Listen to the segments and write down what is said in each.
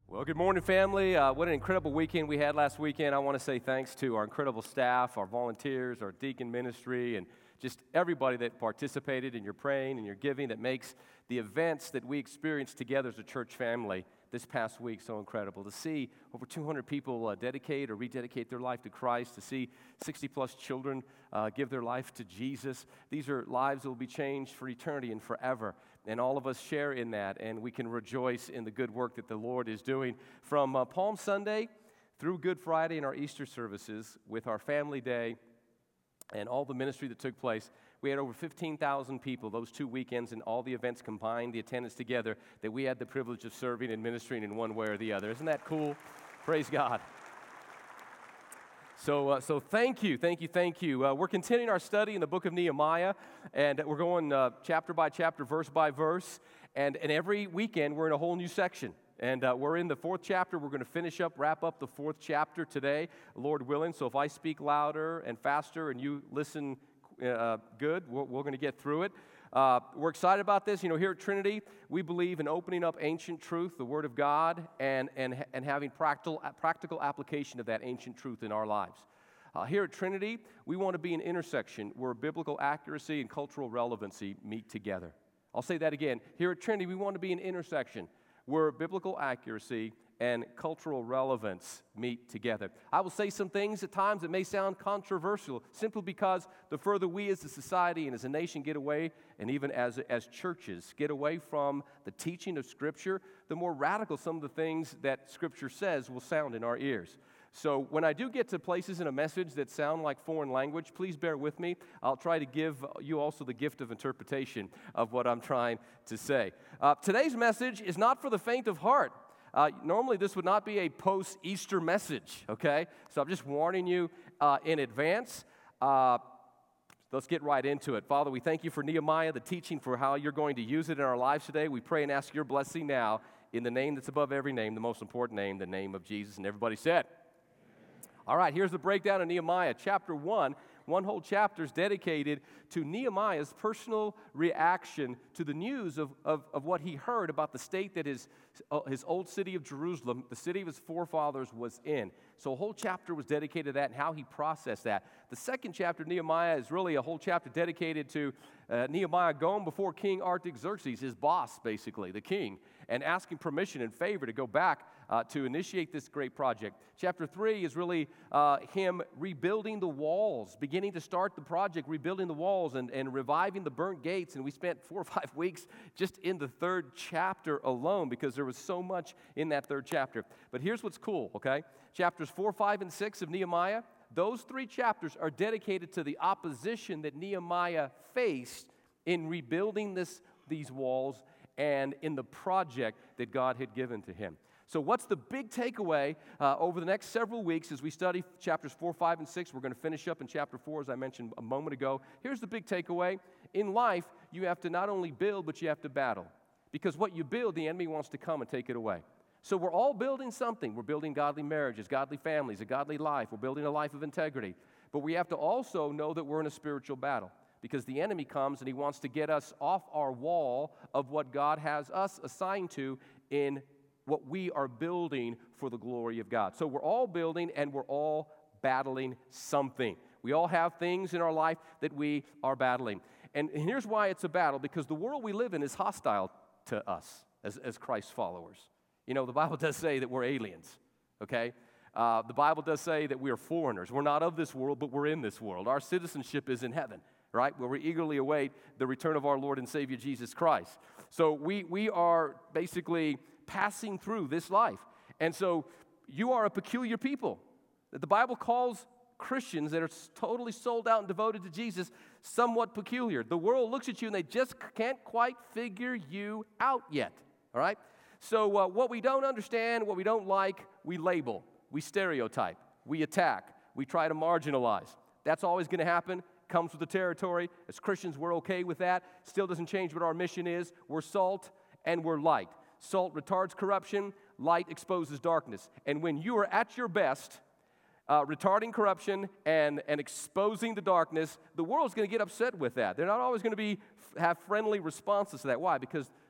Well, good morning, family. What an incredible weekend we had last weekend. I want to say thanks to our incredible staff, our volunteers, our deacon ministry, and just everybody that participated in your praying and your giving that makes the events that we experienced together as a church family this past week so incredible. To see over 200 people dedicate or rededicate their life to Christ, to see 60-plus children give their life to Jesus. These are lives that will be changed for eternity and forever. And all of us share in that, and we can rejoice in the good work that the Lord is doing from Palm Sunday through Good Friday and our Easter services with our Family Day and all the ministry that took place. We had over 15,000 people those 2 weekends, and all the events combined, the attendance together, that we had the privilege of serving and ministering in one way or the other. Isn't that cool? Praise God. So thank you. We're continuing our study in the book of Nehemiah, and we're going chapter by chapter, verse by verse, and every weekend we're in a whole new section. And we're in the fourth chapter. We're going to wrap up the fourth chapter today, Lord willing. So if I speak louder and faster and you listen good, we're going to get through it. We're excited about this. You know, here at Trinity, we believe in opening up ancient truth, the Word of God, and having practical application of that ancient truth in our lives. Here at Trinity, we want to be an intersection where biblical accuracy and cultural relevancy meet together. I'll say that again. Here at Trinity, we want to be an intersection where biblical accuracy and cultural relevance meet together. I will say some things at times that may sound controversial, simply because the further we as a society and as a nation get away, and even as churches get away from the teaching of Scripture, the more radical some of the things that Scripture says will sound in our ears. So when I do get to places in a message that sound like foreign language, please bear with me. I'll try to give you also the gift of interpretation of what I'm trying to say. Today's message is not for the faint of heart. Normally this would not be a post-Easter message, okay? So I'm just warning you in advance. Let's get right into it. Father, we thank you for Nehemiah, the teaching, for how you're going to use it in our lives today. We pray and ask your blessing now in the name that's above every name, the most important name, the name of Jesus. And everybody said, all right, here's the breakdown of Nehemiah. Chapter 1, one whole chapter is dedicated to Nehemiah's personal reaction to the news of what he heard about the state that his old city of Jerusalem, the city of his forefathers, was in. So a whole chapter was dedicated to that and how he processed that. The second chapter of Nehemiah is really a whole chapter dedicated to Nehemiah going before King Artaxerxes, his boss, basically, the king, and asking permission and favor to go back to initiate this great project. Chapter 3 is really him rebuilding the walls, beginning to start the project, rebuilding the walls and reviving the burnt gates. And we spent 4 or 5 weeks just in the third chapter alone because there was so much in that third chapter. But here's what's cool, okay? Chapters 4, 5, and 6 of Nehemiah, those 3 chapters are dedicated to the opposition that Nehemiah faced in rebuilding these walls and in the project that God had given to him. So what's the big takeaway over the next several weeks as we study chapters 4, 5, and 6? We're going to finish up in chapter 4, as I mentioned a moment ago. Here's the big takeaway. In life, you have to not only build, but you have to battle. Because what you build, the enemy wants to come and take it away. So we're all building something. We're building godly marriages, godly families, a godly life. We're building a life of integrity. But we have to also know that we're in a spiritual battle. Because the enemy comes and he wants to get us off our wall of what God has us assigned to in what we are building for the glory of God. So we're all building and we're all battling something. We all have things in our life that we are battling. And here's why it's a battle, because the world we live in is hostile to us as Christ followers. You know, the Bible does say that we're aliens, okay? The Bible does say that we are foreigners. We're not of this world, but we're in this world. Our citizenship is in heaven, right? Where we eagerly await the return of our Lord and Savior Jesus Christ. So we are basically passing through this life. And so you are a peculiar people. The Bible calls Christians that are totally sold out and devoted to Jesus somewhat peculiar. The world looks at you and they just can't quite figure you out yet, all right? So what we don't understand, what we don't like, we label, we stereotype, we attack, we try to marginalize. That's always going to happen. Comes with the territory. As Christians, we're okay with that. Still doesn't change what our mission is. We're salt and we're light. Salt retards corruption, light exposes darkness. And when you are at your best, retarding corruption and exposing the darkness, the world's going to get upset with that. They're not always going to have friendly responses to that. Why? Because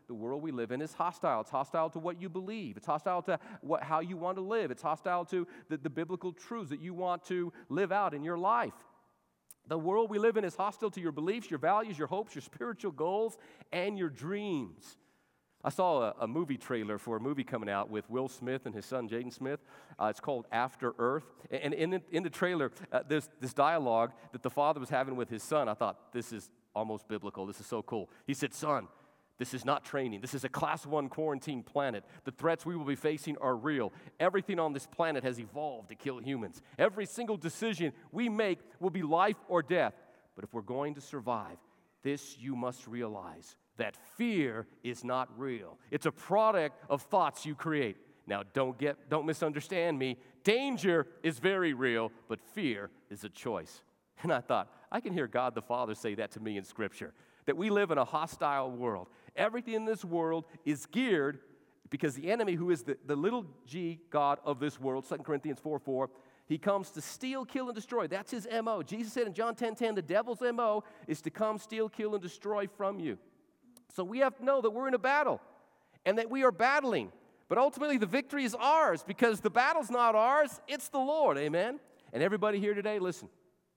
the world we live in is hostile. It's hostile to what you believe. It's hostile to how you want to live. It's hostile to the biblical truths that you want to live out in your life. The world we live in is hostile to your beliefs, your values, your hopes, your spiritual goals, and your dreams. I saw a movie trailer for a movie coming out with Will Smith and his son Jaden Smith. It's called After Earth. And in the trailer, there's this dialogue that the father was having with his son. I thought, this is almost biblical. This is so cool. He said, son, this is not training. This is a Class 1 quarantine planet. The threats we will be facing are real. Everything on this planet has evolved to kill humans. Every single decision we make will be life or death. But if we're going to survive, this you must realize, that fear is not real. It's a product of thoughts you create. Now, don't misunderstand me. Danger is very real, but fear is a choice. And I thought, I can hear God the Father say that to me in Scripture, that we live in a hostile world. Everything in this world is geared because the enemy, who is the little g God of this world, 2 Corinthians 4:4, he comes to steal, kill, and destroy. That's his M.O. Jesus said in John 10:10, the devil's M.O. is to come, steal, kill, and destroy from you. So we have to know that we're in a battle and that we are battling. But ultimately, the victory is ours because the battle's not ours, it's the Lord, amen? And everybody here today, listen,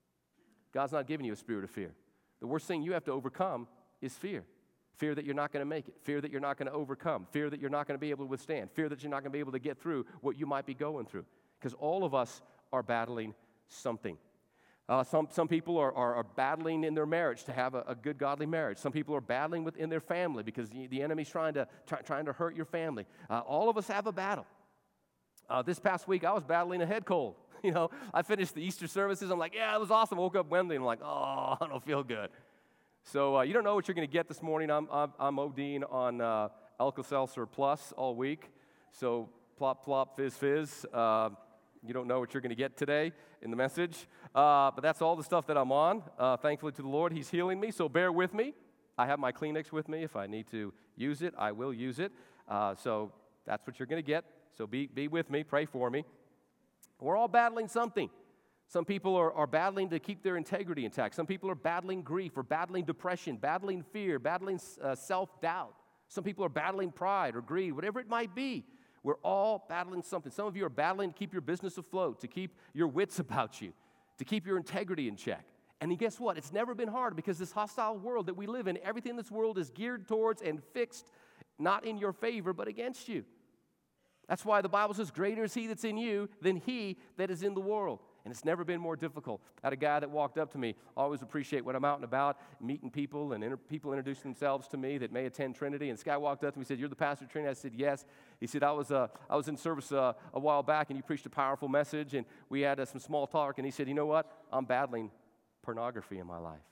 God's not giving you a spirit of fear. The worst thing you have to overcome is fear. Fear that you're not going to make it. Fear that you're not going to overcome. Fear that you're not going to be able to withstand. Fear that you're not going to be able to get through what you might be going through. Because all of us are battling something. Some people are battling in their marriage to have a good, godly marriage. Some people are battling within their family because the enemy's trying to hurt your family. All of us have a battle. This past week, I was battling a head cold. You know, I finished the Easter services. I'm like, yeah, it was awesome. I woke up Wednesday and I'm like, oh, I don't feel good. So you don't know what you're going to get this morning. I'm ODing on Alka-Seltzer Plus all week. So plop, plop, fizz, fizz. You don't know what you're going to get today in the message. But that's all the stuff that I'm on. Thankfully to the Lord, He's healing me. So bear with me. I have my Kleenex with me. If I need to use it, I will use it. So that's what you're going to get. So be with me. Pray for me. We're all battling something. Some people are battling to keep their integrity intact. Some people are battling grief or battling depression, battling fear, battling self-doubt. Some people are battling pride or greed, whatever it might be. We're all battling something. Some of you are battling to keep your business afloat, to keep your wits about you, to keep your integrity in check. And guess what? It's never been hard because this hostile world that we live in, everything in this world is geared towards and fixed not in your favor but against you. That's why the Bible says, greater is He that's in you than he that is in the world. And it's never been more difficult. I had a guy that walked up to me. I always appreciate when I'm out and about, meeting people and people introducing themselves to me that may attend Trinity. And this guy walked up to me and said, you're the pastor of Trinity? I said, yes. He said, I was in service a while back, and you preached a powerful message, and we had some small talk. And he said, you know what? I'm battling pornography in my life.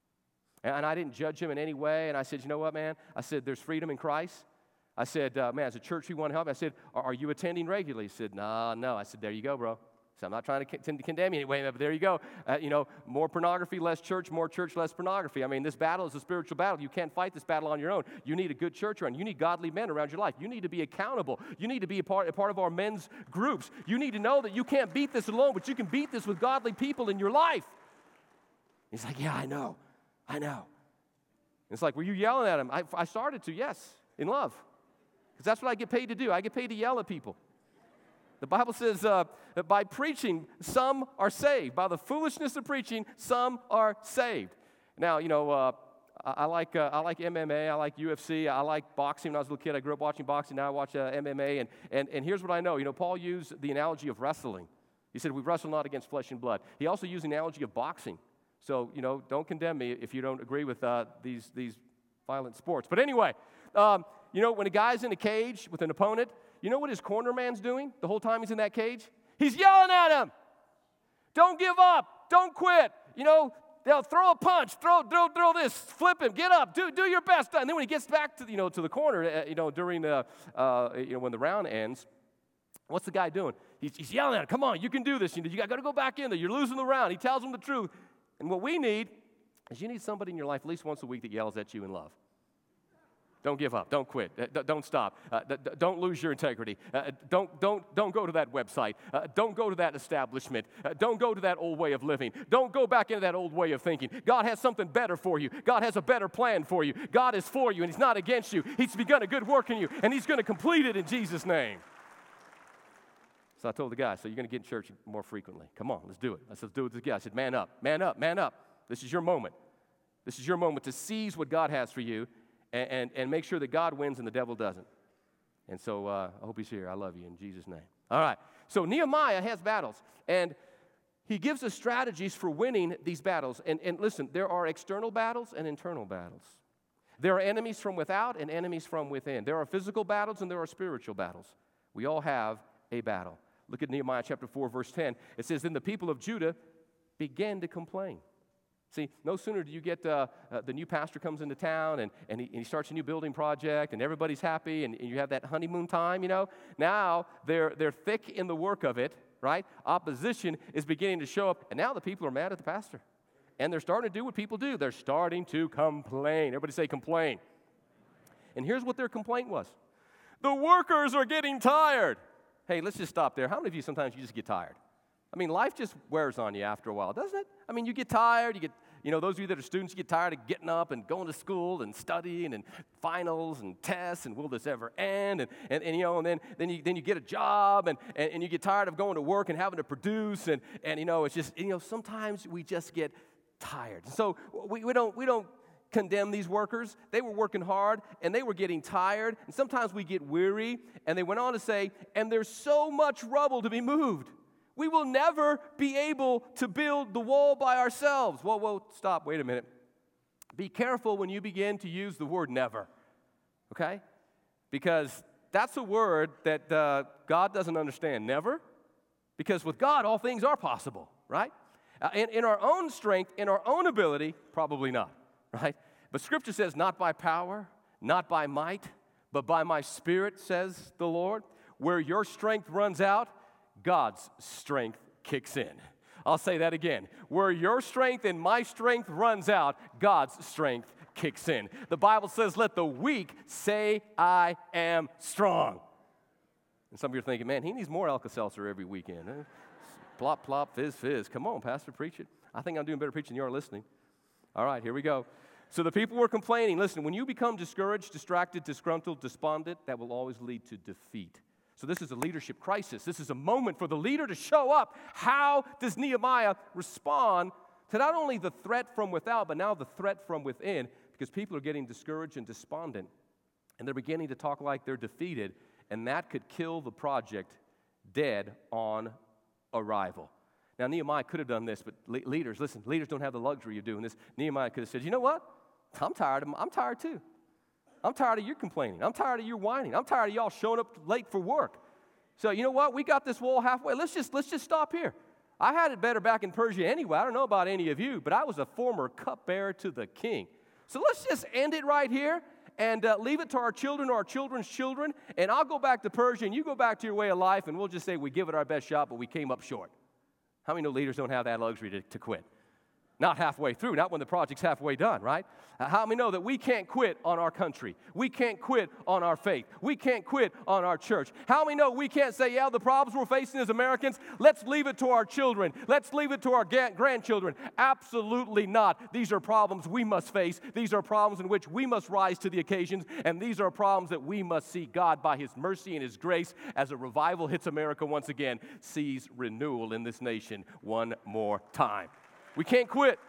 And I didn't judge him in any way. And I said, you know what, man? I said, there's freedom in Christ. I said, man, as a church, we want to help. I said, are you attending regularly? He said, no. I said, there you go, bro. So I'm not trying to condemn you anyway, but there you go. More pornography, less church, more church, less pornography. I mean, this battle is a spiritual battle. You can't fight this battle on your own. You need a good church around. You need godly men around your life. You need to be accountable. You need to be a part of our men's groups. You need to know that you can't beat this alone, but you can beat this with godly people in your life. He's like, yeah, I know. It's like, were you yelling at him? I started to, yes, in love. Because that's what I get paid to do. I get paid to yell at people. The Bible says that by preaching, some are saved. By the foolishness of preaching, some are saved. Now, I like MMA. I like UFC. I like boxing. When I was a little kid, I grew up watching boxing. Now I watch MMA. And here's what I know. Paul used the analogy of wrestling. He said, we wrestle not against flesh and blood. He also used the analogy of boxing. So, don't condemn me if you don't agree with these violent sports. But anyway, when a guy's in a cage with an opponent, you know what his corner man's doing the whole time he's in that cage? He's yelling at him. Don't give up. Don't quit. They'll throw a punch, throw this, flip him, get up, do your best. And then when he gets back to the corner, during when the round ends, what's the guy doing? He's yelling at him. Come on, you can do this. You got to go back in there. You're losing the round. He tells him the truth. And what we need is you need somebody in your life at least once a week that yells at you in love. Don't give up. Don't quit. Don't stop. Don't lose your integrity. Don't go to that website. Don't go to that establishment. Don't go to that old way of living. Don't go back into that old way of thinking. God has something better for you. God has a better plan for you. God is for you, and He's not against you. He's begun a good work in you, and He's going to complete it in Jesus' name. So I told the guy, so you're going to get in church more frequently. Come on, let's do it. Let's do it together. I said, man up, man up, man up. This is your moment. This is your moment to seize what God has for you. And make sure that God wins and the devil doesn't. And so I hope he's here. I love you in Jesus' name. All right. So Nehemiah has battles, and he gives us strategies for winning these battles. And listen, there are external battles and internal battles. There are enemies from without and enemies from within. There are physical battles and there are spiritual battles. We all have a battle. Look at Nehemiah chapter 4, verse 10. It says, then the people of Judah began to complain. See, no sooner do you get the new pastor comes into town and he starts a new building project and everybody's happy and you have that honeymoon time, Now they're thick in the work of it, right? Opposition is beginning to show up, and now the people are mad at the pastor. And they're starting to do what people do. They're starting to complain. Everybody say complain. And here's what their complaint was. The workers are getting tired. Hey, let's just stop there. How many of you sometimes you just get tired? I mean, life just wears on you after a while, doesn't it? I mean, you get tired, those of you that are students, you get tired of getting up and going to school and studying and finals and tests and will this ever end? And then you get a job and you get tired of going to work and having to produce and it's just, sometimes we just get tired. So we don't condemn these workers. They were working hard and they were getting tired, and sometimes we get weary. And they went on to say, and there's so much rubble to be moved. We will never be able to build the wall by ourselves. Whoa, stop, wait a minute. Be careful when you begin to use the word never, okay? Because that's a word that God doesn't understand, never. Because with God, all things are possible, right? In our own strength, in our own ability, probably not, right? But Scripture says, not by power, not by might, but by my Spirit, says the Lord. Where your strength runs out, God's strength kicks in. I'll say that again. Where your strength and my strength runs out, God's strength kicks in. The Bible says, let the weak say, I am strong. And some of you are thinking, man, he needs more Alka-Seltzer every weekend. Plop, plop, fizz, fizz. Come on, Pastor, preach it. I think I'm doing better preaching than you are listening. All right, here we go. So the people were complaining. Listen, when you become discouraged, distracted, disgruntled, despondent, that will always lead to defeat. So this is a leadership crisis. This is a moment for the leader to show up. How does Nehemiah respond to not only the threat from without, but now the threat from within? Because people are getting discouraged and despondent, and they're beginning to talk like they're defeated, and that could kill the project dead on arrival. Now, Nehemiah could have done this, but leaders don't have the luxury of doing this. Nehemiah could have said, you know what? I'm tired too. I'm tired of you complaining. I'm tired of you whining. I'm tired of y'all showing up late for work. So you know what? We got this wall halfway. Let's just stop here. I had it better back in Persia anyway. I don't know about any of you, but I was a former cupbearer to the king. So let's just end it right here and leave it to our children or our children's children, and I'll go back to Persia and you go back to your way of life, and we'll just say we give it our best shot, but we came up short. How many know leaders don't have that luxury to quit? Not halfway through, not when the project's halfway done, right? How many know that we can't quit on our country? We can't quit on our faith. We can't quit on our church. How many know we can't say, yeah, the problems we're facing as Americans, let's leave it to our children. Let's leave it to our grandchildren. Absolutely not. These are problems we must face. These are problems in which we must rise to the occasions, and these are problems that we must see God, by His mercy and His grace, as a revival hits America once again, sees renewal in this nation one more time. We can't quit.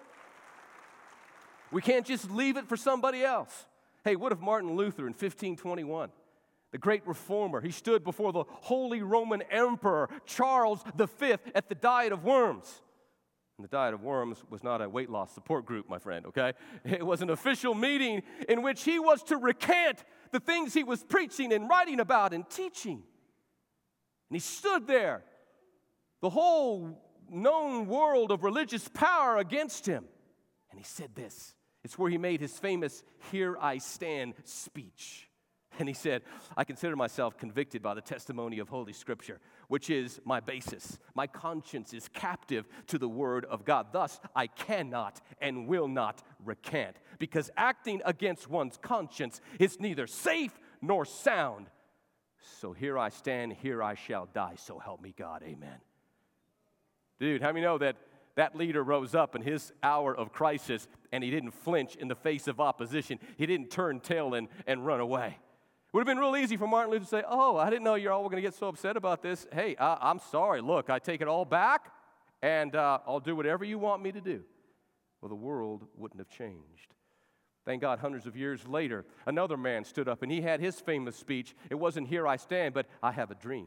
We can't just leave it for somebody else. Hey, what if Martin Luther in 1521, the great reformer, he stood before the Holy Roman Emperor Charles V at the Diet of Worms. And the Diet of Worms was not a weight loss support group, my friend, okay? It was an official meeting in which he was to recant the things he was preaching and writing about and teaching. And he stood there, the whole known world of religious power against him. And he said this. It's where he made his famous "Here I Stand" speech. And he said, I consider myself convicted by the testimony of Holy Scripture, which is my basis. My conscience is captive to the Word of God. Thus, I cannot and will not recant, because acting against one's conscience is neither safe nor sound. So here I stand, here I shall die, so help me God, amen. Dude, how many know that leader rose up in his hour of crisis, and he didn't flinch in the face of opposition. He didn't turn tail and run away. It would have been real easy for Martin Luther to say, oh, I didn't know you're all going to get so upset about this. Hey, I'm sorry. Look, I take it all back, and I'll do whatever you want me to do. Well, the world wouldn't have changed. Thank God, hundreds of years later, another man stood up, and he had his famous speech. It wasn't, here I stand, but I have a dream.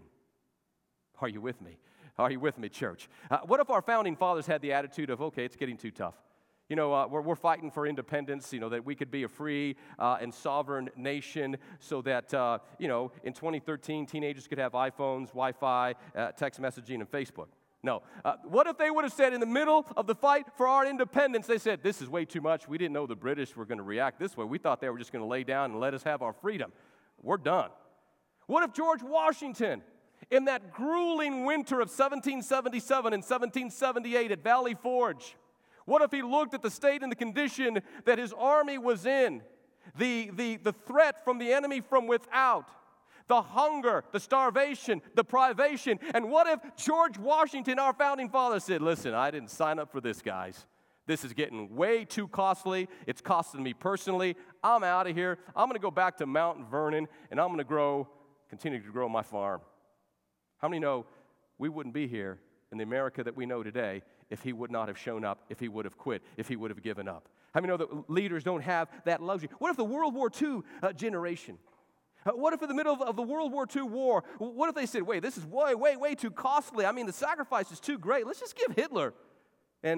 Are you with me? Are you with me, church? What if our founding fathers had the attitude of, okay, it's getting too tough. You know, we're fighting for independence, you know, that we could be a free and sovereign nation so that, you know, in 2013, teenagers could have iPhones, Wi-Fi, text messaging, and Facebook. No. What if they would have said in the middle of the fight for our independence, they said, this is way too much. We didn't know the British were going to react this way. We thought they were just going to lay down and let us have our freedom. We're done. What if George Washington, in that grueling winter of 1777 and 1778 at Valley Forge, what if he looked at the state and the condition that his army was in, the threat from the enemy from without, the hunger, the starvation, the privation, and what if George Washington, our founding father, said, listen, I didn't sign up for this, guys. This is getting way too costly. It's costing me personally. I'm out of here. I'm going to go back to Mount Vernon, and I'm going to continue to grow my farm. How many know we wouldn't be here in the America that we know today if he would not have shown up, if he would have quit, if he would have given up? How many know that leaders don't have that luxury? What if the World War II generation, what if in the middle of the World War II war, what if they said, wait, this is way too costly. I mean, the sacrifice is too great. Let's just give Hitler and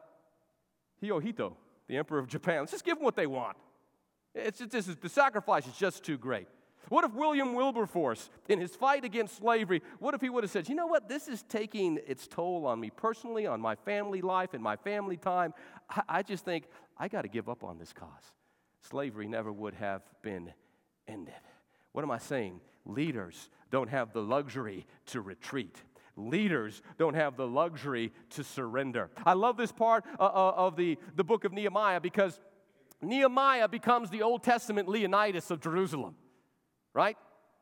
Hirohito, the Emperor of Japan, let's just give them what they want. The sacrifice is just too great. What if William Wilberforce, in his fight against slavery, what if he would have said, you know what, this is taking its toll on me personally, on my family life and my family time. I just think I got to give up on this cause. Slavery never would have been ended. What am I saying? Leaders don't have the luxury to retreat. Leaders don't have the luxury to surrender. I love this part of the book of Nehemiah because Nehemiah becomes the Old Testament Leonidas of Jerusalem. Right?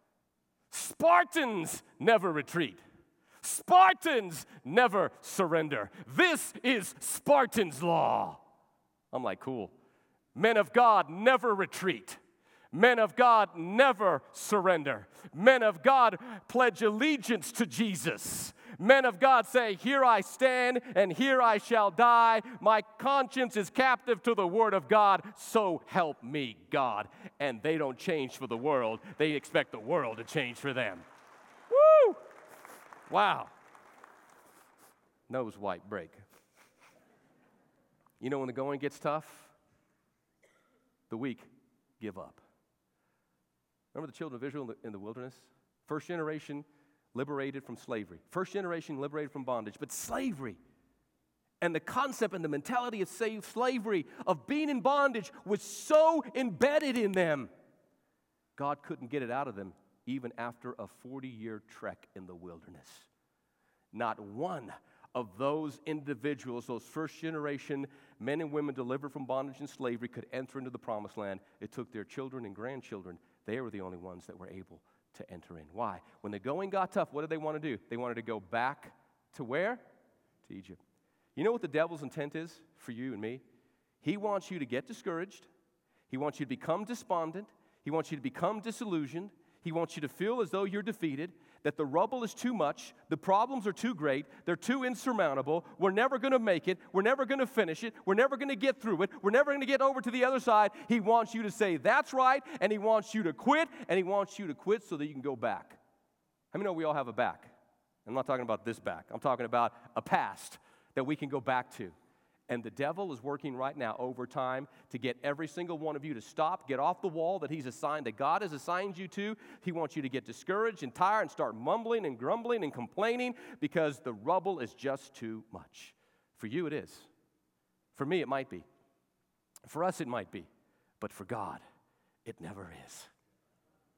Spartans never retreat. Spartans never surrender. This is Spartan's law. I'm like, cool. Men of God never retreat. Men of God never surrender. Men of God pledge allegiance to Jesus. Men of God say, here I stand and here I shall die. My conscience is captive to the Word of God, so help me God. And they don't change for the world. They expect the world to change for them. Woo! Wow. Nose wipe break. You know when the going gets tough? The weak give up. Remember the children of Israel in the wilderness? First generation liberated from slavery. First generation liberated from bondage. But slavery and the concept and the mentality of slavery, of being in bondage, was so embedded in them, God couldn't get it out of them even after a 40-year trek in the wilderness. Not one of those individuals, those first generation men and women delivered from bondage and slavery, could enter into the promised land. It took their children and grandchildren. They were the only ones that were able to enter in. Why? When the going got tough, what did they want to do? They wanted to go back to where? To Egypt. You know what the devil's intent is for you and me? He wants you to get discouraged. He wants you to become despondent. He wants you to become disillusioned. He wants you to feel as though you're defeated, that the rubble is too much, the problems are too great, they're too insurmountable, we're never going to make it, we're never going to finish it, we're never going to get through it, we're never going to get over to the other side. He wants you to say, that's right, and he wants you to quit, and he wants you to quit so that you can go back. How many know we all have a back? I'm not talking about this back. I'm talking about a past that we can go back to. And the devil is working right now over time to get every single one of you to stop, get off the wall that he's assigned, that God has assigned you to. He wants you to get discouraged and tired and start mumbling and grumbling and complaining because the rubble is just too much. For you, it is. For me, it might be. For us, it might be. But for God, it never is.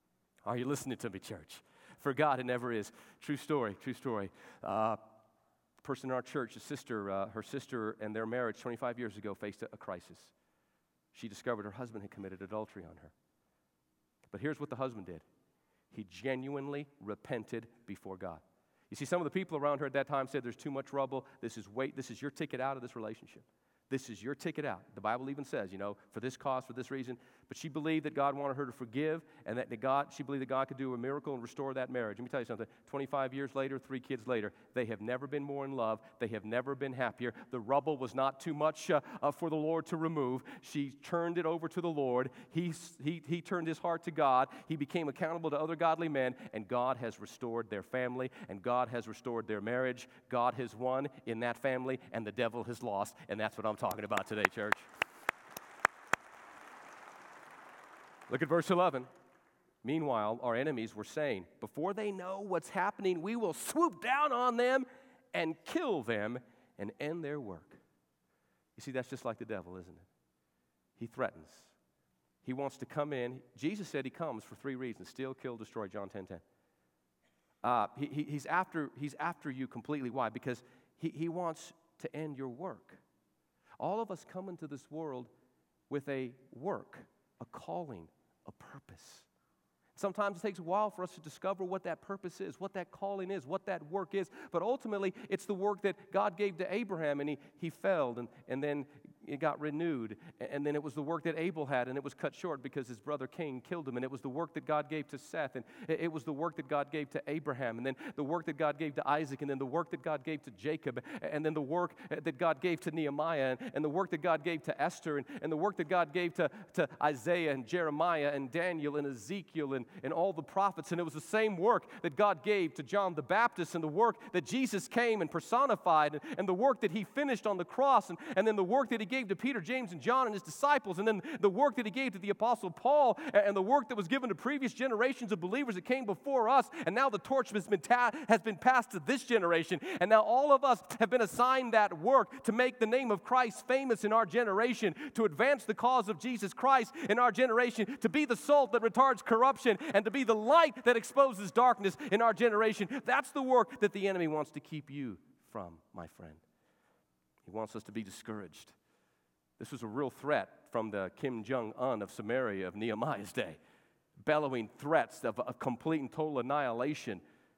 Are you listening to me, church? For God, it never is. True story, true story. Person in our church, her sister and their marriage 25 years ago faced a crisis. She discovered her husband had committed adultery on her. But here's what the husband did. He genuinely repented before God. You see, some of the people around her at that time said, there's too much trouble. This is your ticket out of this relationship. This is your ticket out. The Bible even says, for this cause, for this reason. But she believed that God wanted her to forgive, and she believed that God could do a miracle and restore that marriage. Let me tell you something. 25 years later, 3 kids later, they have never been more in love. They have never been happier. The rubble was not too much for the Lord to remove. She turned it over to the Lord. He turned his heart to God. He became accountable to other godly men, and God has restored their family, and God has restored their marriage. God has won in that family, and the devil has lost, and that's what I'm talking about today, church. Look at verse 11. Meanwhile, our enemies were saying, before they know what's happening, we will swoop down on them and kill them and end their work. You see, that's just like the devil, isn't it? He threatens. He wants to come in. Jesus said he comes for 3 reasons: steal, kill, destroy, John 10:10. He's after you completely. Why? Because he wants to end your work. All of us come into this world with a work, a calling, a purpose. Sometimes it takes a while for us to discover what that purpose is, what that calling is, what that work is. But ultimately, it's the work that God gave to Abraham, and he failed, and then it got renewed. And then it was the work that Abel had, and it was cut short because his brother Cain killed him. And it was the work that God gave to Seth, and it was the work that God gave to Abraham, and then the work that God gave to Isaac, and then the work that God gave to Jacob, and then the work that God gave to Nehemiah, and the work that God gave to Esther, and the work that God gave to Isaiah and Jeremiah and Daniel and Ezekiel and all the prophets. And it was the same work that God gave to John the Baptist, and the work that Jesus came and personified, and the work that he finished on the cross, and then the work that he gave to Peter, James, and John and his disciples, and then the work that he gave to the Apostle Paul, and the work that was given to previous generations of believers that came before us, and now the torch has been passed to this generation, and now all of us have been assigned that work to make the name of Christ famous in our generation, to advance the cause of Jesus Christ in our generation, to be the salt that retards corruption, and to be the light that exposes darkness in our generation. That's the work that the enemy wants to keep you from, my friend. He wants us to be discouraged. This was a real threat from the Kim Jong-un of Samaria of Nehemiah's day, bellowing threats of complete and total annihilation.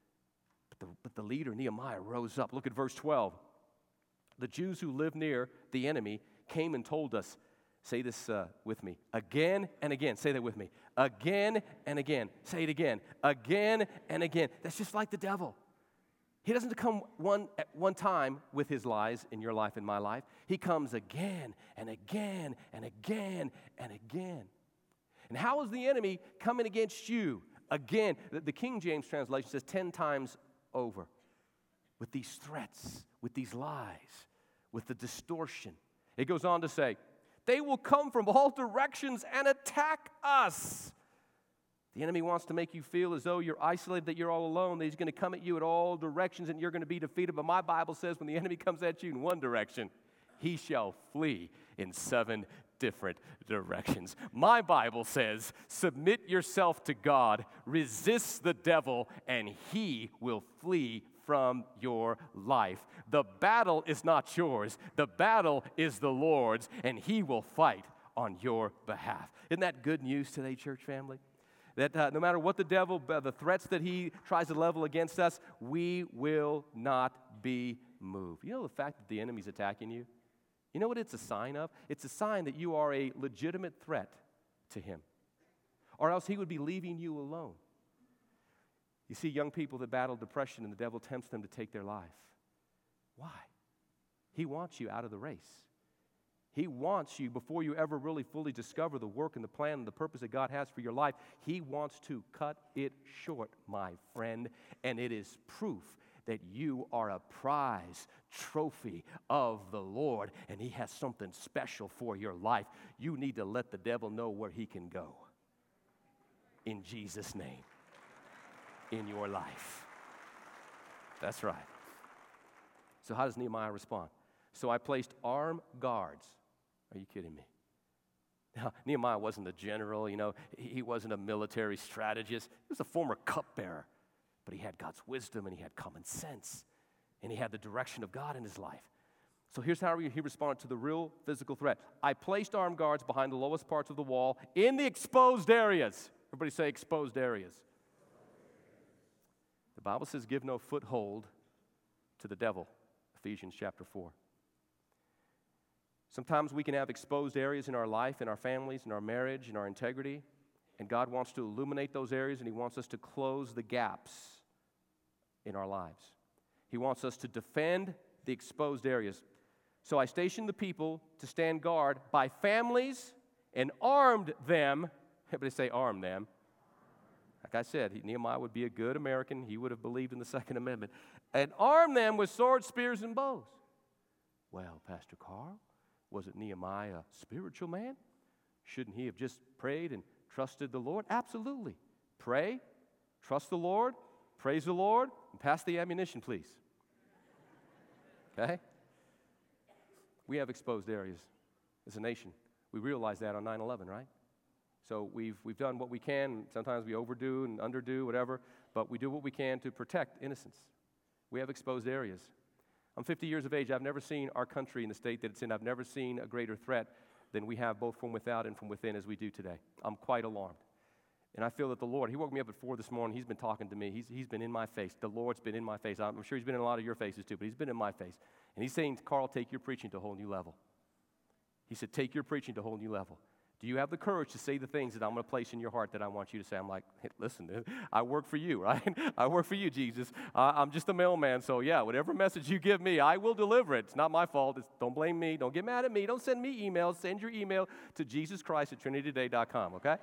But the leader, Nehemiah, rose up. Look at verse 12. The Jews who lived near the enemy came and told us, say this with me, again and again. Say that with me. Again and again. Say it again. Again and again. That's just like the devil. He doesn't come at one time with his lies in your life and my life. He comes again and again and again and again. And how is the enemy coming against you? Again, the King James translation says 10 times over. With these threats, with these lies, with the distortion. It goes on to say, they will come from all directions and attack us. The enemy wants to make you feel as though you're isolated, that you're all alone, that he's going to come at you at all directions and you're going to be defeated. But my Bible says when the enemy comes at you in one direction, he shall flee in 7 different directions. My Bible says, submit yourself to God, resist the devil, and he will flee from your life. The battle is not yours. The battle is the Lord's, and he will fight on your behalf. Isn't that good news today, church family? That no matter what the devil, the threats that he tries to level against us, we will not be moved. You know the fact that the enemy's attacking you? You know what it's a sign of? It's a sign that you are a legitimate threat to him. Or else he would be leaving you alone. You see young people that battle depression and the devil tempts them to take their life. Why? He wants you out of the race. He wants you, before you ever really fully discover the work and the plan and the purpose that God has for your life, he wants to cut it short, my friend. And it is proof that you are a prize trophy of the Lord, and he has something special for your life. You need to let the devil know where he can go. In Jesus' name. In your life. That's right. So how does Nehemiah respond? So I placed armed guards. Are you kidding me? Now, Nehemiah wasn't a general, he wasn't a military strategist. He was a former cupbearer. But he had God's wisdom, and he had common sense, and he had the direction of God in his life. So here's how he responded to the real physical threat. I placed armed guards behind the lowest parts of the wall in the exposed areas. Everybody say exposed areas. The Bible says give no foothold to the devil, Ephesians chapter 4. Sometimes we can have exposed areas in our life, in our families, in our marriage, in our integrity, and God wants to illuminate those areas, and he wants us to close the gaps in our lives. He wants us to defend the exposed areas. So I stationed the people to stand guard by families and armed them. Everybody say armed them. Like I said, Nehemiah would be a good American. He would have believed in the Second Amendment. And armed them with swords, spears, and bows. Well, Pastor Carl, was it Nehemiah a spiritual man? Shouldn't he have just prayed and trusted the Lord? Absolutely. Pray, trust the Lord, praise the Lord, and pass the ammunition, please. Okay? We have exposed areas as a nation. We realized that on 9/11, right? So we've done what we can. Sometimes we overdo and underdo, whatever, but we do what we can to protect innocence. We have exposed areas. I'm 50 years of age. I've never seen our country in the state that it's in. I've never seen a greater threat than we have both from without and from within as we do today. I'm quite alarmed. And I feel that the Lord, he woke me up at 4 this morning. He's been talking to me. He's been in my face. The Lord's been in my face. I'm sure he's been in a lot of your faces too, but he's been in my face. And he's saying, Carl, take your preaching to a whole new level. He said, take your preaching to a whole new level. Do you have the courage to say the things that I'm going to place in your heart that I want you to say? I'm like, hey, listen, I work for you, right? I work for you, Jesus. I'm just a mailman, so yeah, whatever message you give me, I will deliver it. It's not my fault. Don't blame me. Don't get mad at me. Don't send me emails. Send your email to jesuschrist@trinitytoday.com, okay?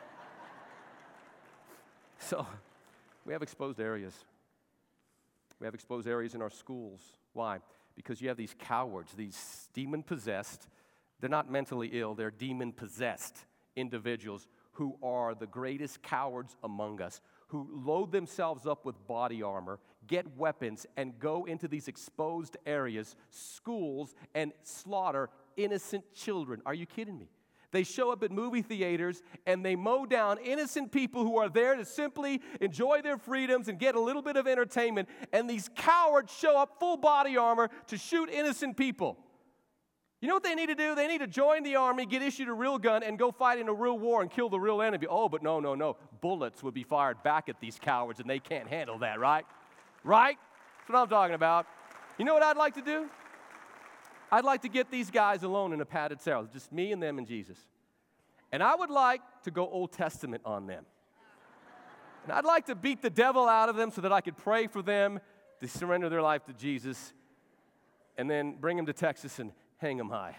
So we have exposed areas. We have exposed areas in our schools. Why? Because you have these cowards, these demon-possessed. They're not mentally ill. They're demon-possessed individuals who are the greatest cowards among us, who load themselves up with body armor, get weapons, and go into these exposed areas, schools, and slaughter innocent children. Are you kidding me? They show up at movie theaters and they mow down innocent people who are there to simply enjoy their freedoms and get a little bit of entertainment. And these cowards show up full body armor to shoot innocent people. You know what they need to do? They need to join the army, get issued a real gun, and go fight in a real war and kill the real enemy. Oh, but no. Bullets would be fired back at these cowards, and they can't handle that, right? Right? That's what I'm talking about. You know what I'd like to do? I'd like to get these guys alone in a padded cell, just me and them and Jesus. And I would like to go Old Testament on them. And I'd like to beat the devil out of them so that I could pray for them to surrender their life to Jesus and then bring them to Texas and hang them high.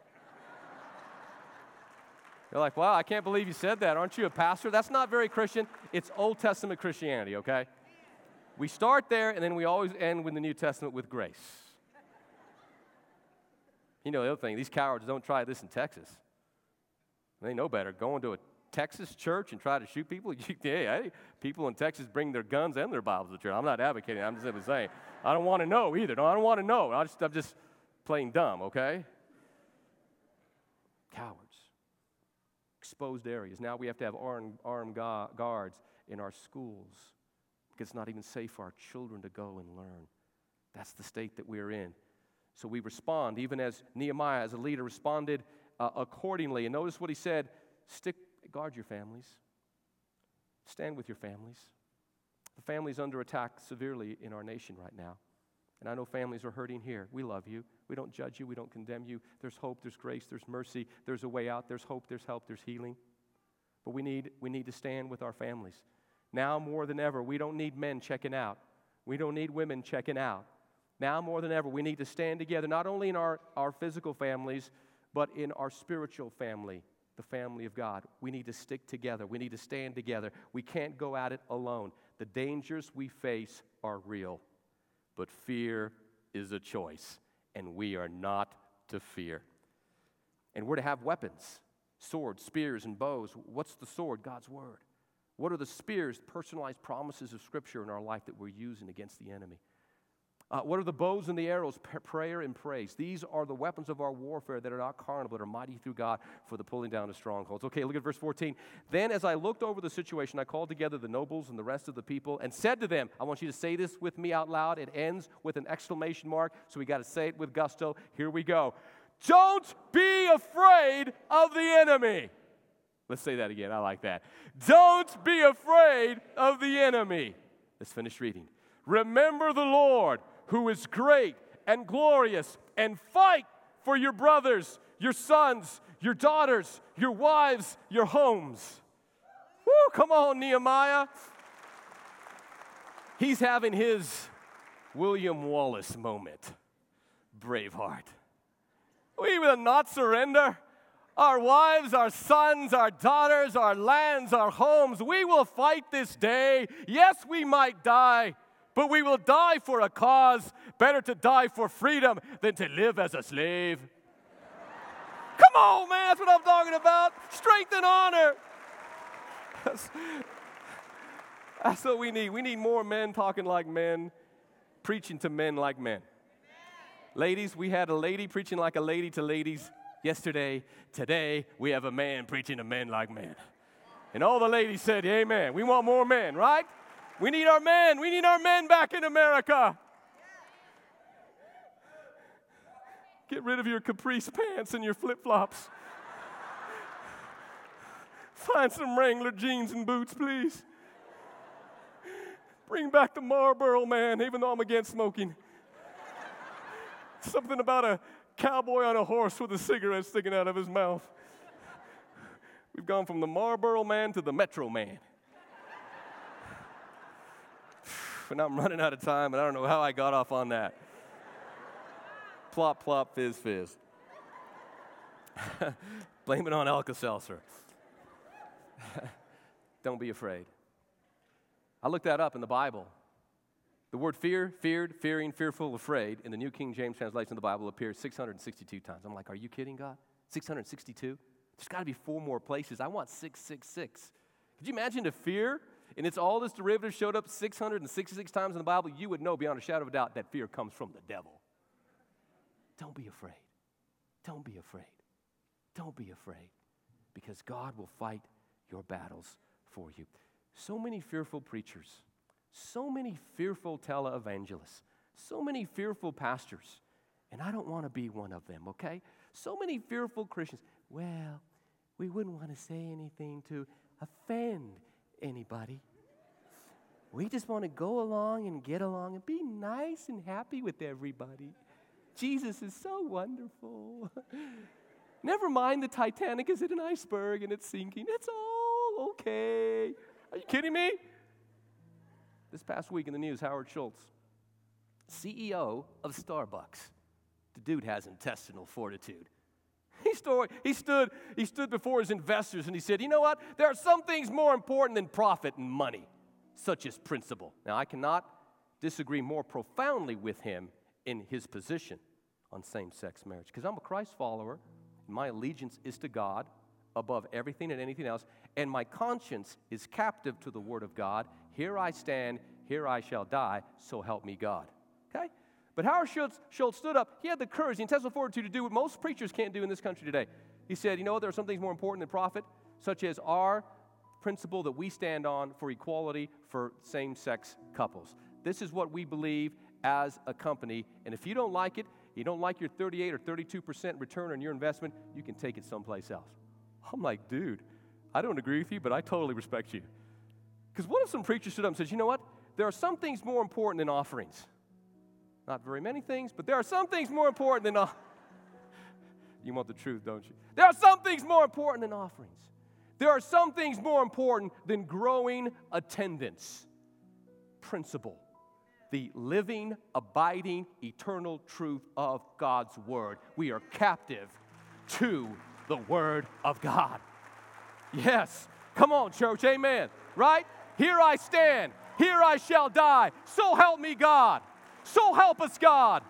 You're like, wow, I can't believe you said that. Aren't you a pastor? That's not very Christian. It's Old Testament Christianity, okay? We start there, and then we always end with the New Testament with grace. You know the other thing, these cowards don't try this in Texas. They know better. Going to a Texas church and try to shoot people? Hey, people in Texas bring their guns and their Bibles to church. I'm not advocating. I'm just simply saying. I don't want to know either. No, I don't want to know. I'm just playing dumb, okay? Cowards. Exposed areas. Now we have to have armed guards in our schools because it's not even safe for our children to go and learn. That's the state that we're in. So we respond, even as Nehemiah, as a leader, responded accordingly. And notice what he said, guard your families. Stand with your families. The family's under attack severely in our nation right now. And I know families are hurting here. We love you. We don't judge you. We don't condemn you. There's hope, there's grace, there's mercy. There's a way out. There's hope, there's help, there's healing. But we need to stand with our families. Now more than ever, we don't need men checking out. We don't need women checking out. Now more than ever, we need to stand together, not only in our physical families, but in our spiritual family, the family of God. We need to stick together. We need to stand together. We can't go at it alone. The dangers we face are real, but fear is a choice, and we are not to fear. And we're to have weapons, swords, spears, and bows. What's the sword? God's Word. What are the spears, personalized promises of Scripture in our life that we're using against the enemy? What are the bows and the arrows? Prayer and praise. These are the weapons of our warfare that are not carnal, but are mighty through God for the pulling down of strongholds. Okay, look at verse 14. Then as I looked over the situation, I called together the nobles and the rest of the people and said to them, I want you to say this with me out loud. It ends with an exclamation mark, so we got to say it with gusto. Here we go. Don't be afraid of the enemy. Let's say that again. I like that. Don't be afraid of the enemy. Let's finish reading. Remember the Lord, who is great and glorious, and fight for your brothers, your sons, your daughters, your wives, your homes. Woo, come on, Nehemiah. He's having his William Wallace moment. Braveheart. We will not surrender. Our wives, our sons, our daughters, our lands, our homes, we will fight this day. Yes, we might die, but we will die for a cause. Better to die for freedom than to live as a slave. Come on, man, that's what I'm talking about. Strength and honor. That's what we need. We need more men talking like men, preaching to men like men. Ladies, we had a lady preaching like a lady to ladies yesterday. Today, we have a man preaching to men like men. And all the ladies said, amen. We want more men, right? We need our men. We need our men back in America. Get rid of your caprice pants and your flip-flops. Find some Wrangler jeans and boots, please. Bring back the Marlboro man, even though I'm against smoking. Something about a cowboy on a horse with a cigarette sticking out of his mouth. We've gone from the Marlboro man to the Metro man. And I'm running out of time, and I don't know how I got off on that. Plop, plop, fizz, fizz. Blame it on Alka-Seltzer. Don't be afraid. I looked that up in the Bible. The word fear, feared, fearing, fearful, afraid in the New King James translation of the Bible appears 662 times. I'm like, are you kidding, God? 662? There's got to be 4 more places. I want 666. Could you imagine if fear and it's all this derivative showed up 666 times in the Bible? You would know beyond a shadow of a doubt that fear comes from the devil. Don't be afraid. Don't be afraid. Don't be afraid, because God will fight your battles for you. So many fearful preachers, so many fearful televangelists, so many fearful pastors, and I don't want to be one of them, okay? So many fearful Christians. Well, we wouldn't want to say anything to offend anybody. We just want to go along and get along and be nice and happy with everybody. Jesus is so wonderful. Never mind the Titanic is an iceberg and it's sinking. It's all okay. Are you kidding me? This past week in the news, Howard Schultz, CEO of Starbucks. The dude has intestinal fortitude. He stood before his investors and he said, you know what? There are some things more important than profit and money, such as principle. Now, I cannot disagree more profoundly with him in his position on same-sex marriage, because I'm a Christ follower. My allegiance is to God above everything and anything else, and my conscience is captive to the Word of God. Here I stand, here I shall die, so help me God. Okay? But Howard Schultz stood up. He had the courage, the intestinal fortitude to do what most preachers can't do in this country today. He said, you know what, there are some things more important than profit, such as our principle that we stand on for equality for same-sex couples. This is what we believe as a company, and if you don't like it, you don't like your 38 or 32% return on your investment, you can take it someplace else. I'm like, dude, I don't agree with you, but I totally respect you. Because what if some preacher stood up and says, you know what, there are some things more important than offerings. Not very many things, but there are some things more important than You want the truth, don't you? There are some things more important than offerings. There are some things more important than growing attendance. Principle. The living, abiding, eternal truth of God's Word. We are captive to the Word of God. Yes. Come on, church. Amen. Right? Here I stand. Here I shall die. So help me God. So help us God.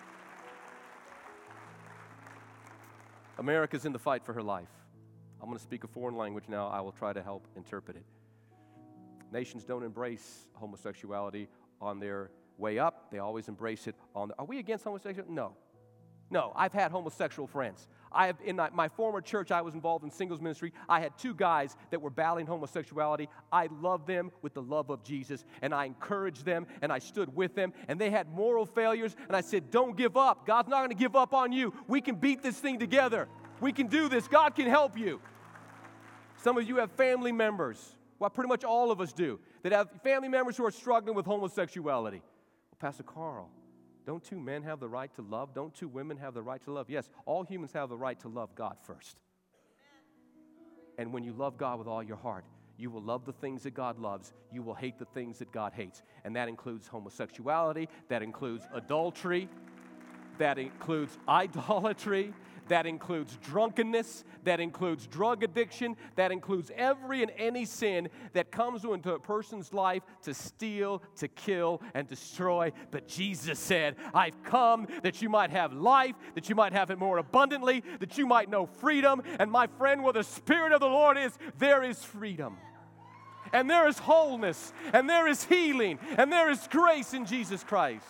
America's in the fight for her life. I'm going to speak a foreign language now. I will try to help interpret it. Nations don't embrace homosexuality on their way up. They always embrace it are we against homosexuality? No, I've had homosexual friends. In my former church, I was involved in singles ministry. I had 2 guys that were battling homosexuality. I loved them with the love of Jesus, and I encouraged them, and I stood with them, and they had moral failures, and I said, don't give up. God's not going to give up on you. We can beat this thing together. We can do this. God can help you. Some of you have family members, well, pretty much all of us do, that have family members who are struggling with homosexuality. Well, Pastor Carl, don't 2 men have the right to love? Don't 2 women have the right to love? Yes, all humans have the right to love God first. And when you love God with all your heart, you will love the things that God loves. You will hate the things that God hates. And that includes homosexuality. That includes adultery. That includes idolatry. That includes drunkenness. That includes drug addiction. That includes every and any sin that comes into a person's life to steal, to kill, and destroy. But Jesus said, I've come that you might have life, that you might have it more abundantly, that you might know freedom. And my friend, where the Spirit of the Lord is, there is freedom. And there is wholeness. And there is healing. And there is grace in Jesus Christ.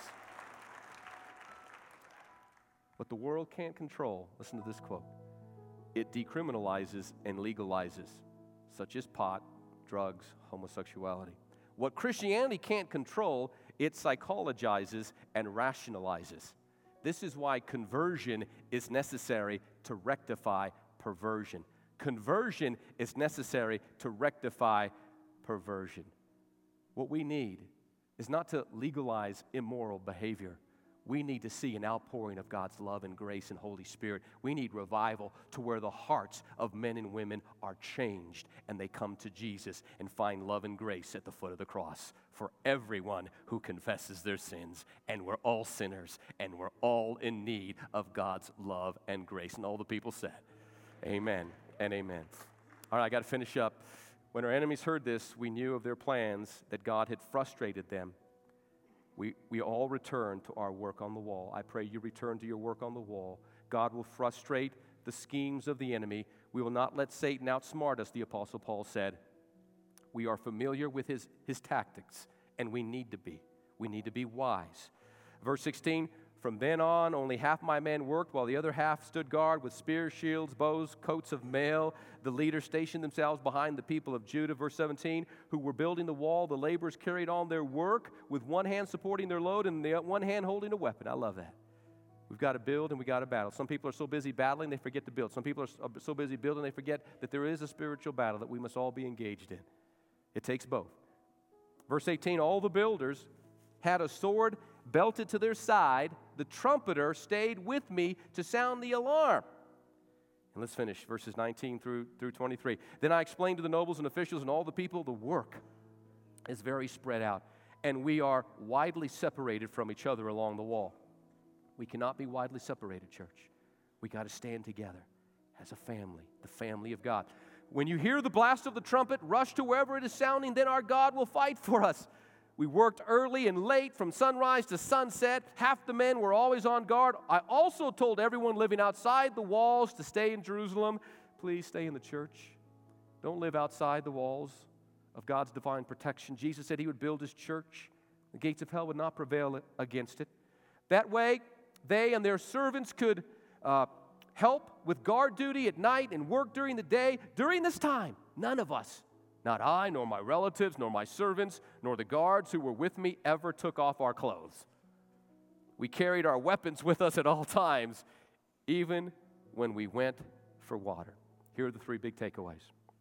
What the world can't control, listen to this quote, it decriminalizes and legalizes, such as pot, drugs, homosexuality. What Christianity can't control, it psychologizes and rationalizes. This is why conversion is necessary to rectify perversion. Conversion is necessary to rectify perversion. What we need is not to legalize immoral behavior. We need to see an outpouring of God's love and grace and Holy Spirit. We need revival to where the hearts of men and women are changed and they come to Jesus and find love and grace at the foot of the cross for everyone who confesses their sins. And we're all sinners and we're all in need of God's love and grace. And all the people said, amen and amen. All right, I got to finish up. When our enemies heard this, we knew of their plans, that God had frustrated them. We all return to our work on the wall. I pray you return to your work on the wall. God will frustrate the schemes of the enemy. We will not let Satan outsmart us, the Apostle Paul said. We are familiar with his tactics, and we need to be. We need to be wise. Verse 16, from then on, only half my men worked, while the other half stood guard with spears, shields, bows, coats of mail. The leaders stationed themselves behind the people of Judah. Verse 17, who were building the wall, the laborers carried on their work with one hand supporting their load and the one hand holding a weapon. I love that. We've got to build and we've got to battle. Some people are so busy battling, they forget to build. Some people are so busy building, they forget that there is a spiritual battle that we must all be engaged in. It takes both. Verse 18, all the builders had a sword belted to their side. The trumpeter stayed with me to sound the alarm. And let's finish verses 19 through 23. Then I explained to the nobles and officials and all the people, the work is very spread out, and we are widely separated from each other along the wall. We cannot be widely separated, church. We got to stand together as a family, the family of God. When you hear the blast of the trumpet, rush to wherever it is sounding, then our God will fight for us. We worked early and late from sunrise to sunset. Half the men were always on guard. I also told everyone living outside the walls to stay in Jerusalem. Please stay in the church. Don't live outside the walls of God's divine protection. Jesus said he would build his church. The gates of hell would not prevail against it. That way, they and their servants could help with guard duty at night and work during the day. During this time, none of us, not I, nor my relatives, nor my servants, nor the guards who were with me ever took off our clothes. We carried our weapons with us at all times, even when we went for water. Here are the 3 big takeaways.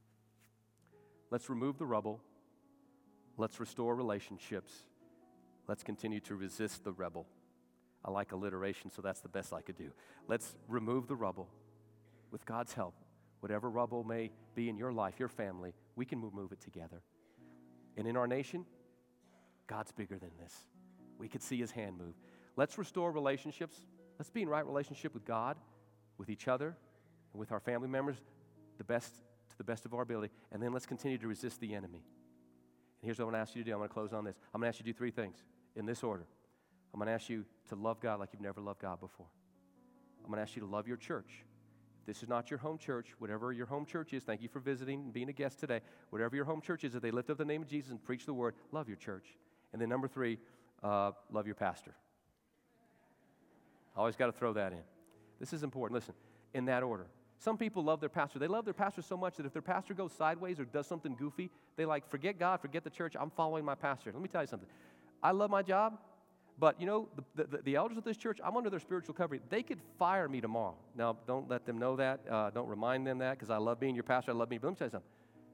Let's remove the rubble. Let's restore relationships. Let's continue to resist the rebel. I like alliteration, so that's the best I could do. Let's remove the rubble. With God's help, whatever rubble may be in your life, your family, we can move it together. And in our nation, God's bigger than this. We could see his hand move. Let's restore relationships. Let's be in right relationship with God, with each other, and with our family members, to the best of our ability. And then let's continue to resist the enemy. And here's what I'm going to ask you to do. I'm going to close on this. I'm going to ask you to do 3 things in this order. I'm going to ask you to love God like you've never loved God before. I'm going to ask you to love your church. If this is not your home church, whatever your home church is, thank you for visiting and being a guest today. Whatever your home church is, if they lift up the name of Jesus and preach the word, love your church. And then number 3, love your pastor. Always got to throw that in. This is important. Listen, in that order. Some people love their pastor. They love their pastor so much that if their pastor goes sideways or does something goofy, they like, forget God, forget the church, I'm following my pastor. Let me tell you something. I love my job, but you know, the elders of this church, I'm under their spiritual covering. They could fire me tomorrow. Now, don't let them know that. Don't remind them that, because I love being your pastor. I love being, but let me tell you something.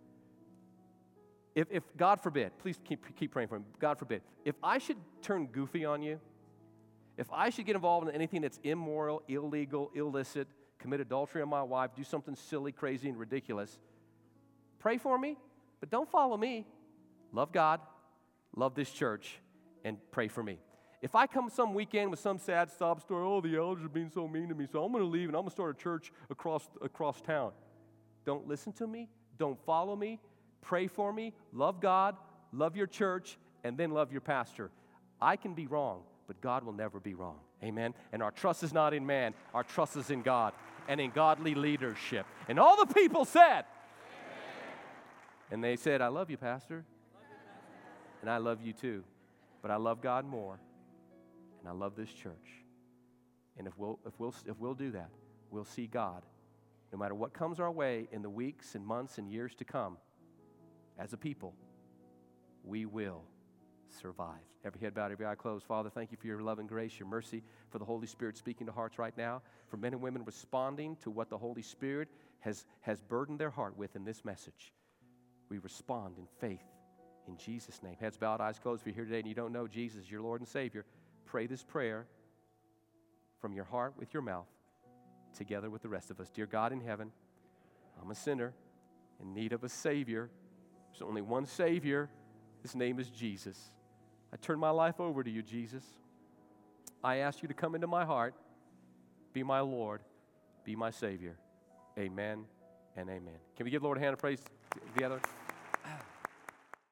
If God forbid, please keep praying for him. God forbid, if I should turn goofy on you, if I should get involved in anything that's immoral, illegal, illicit, commit adultery on my wife, do something silly, crazy, and ridiculous, pray for me, but don't follow me. Love God, love this church, and pray for me. If I come some weekend with some sad sob story, oh, the elders are being so mean to me, so I'm going to leave and I'm going to start a church across town. Don't listen to me. Don't follow me. Pray for me. Love God, love your church, and then love your pastor. I can be wrong, but God will never be wrong. Amen? And our trust is not in man. Our trust is in God and in godly leadership. And all the people said, amen. And they said, I love you, Pastor. And I love you too. But I love God more. And I love this church. And if we'll do that, we'll see God. No matter what comes our way in the weeks and months and years to come, as a people, we will survive. Every head bowed, every eye closed. Father, thank you for your love and grace, your mercy, for the Holy Spirit speaking to hearts right now, for men and women responding to what the Holy Spirit has burdened their heart with in this message. We respond in faith in Jesus' name. Heads bowed, eyes closed. If you're here today and you don't know Jesus, your Lord and Savior, pray this prayer from your heart with your mouth together with the rest of us. Dear God in heaven, I'm a sinner in need of a Savior. There's only one Savior. His name is Jesus. I turn my life over to you, Jesus. I ask you to come into my heart, be my Lord, be my Savior. Amen and amen. Can we give the Lord a hand of praise together?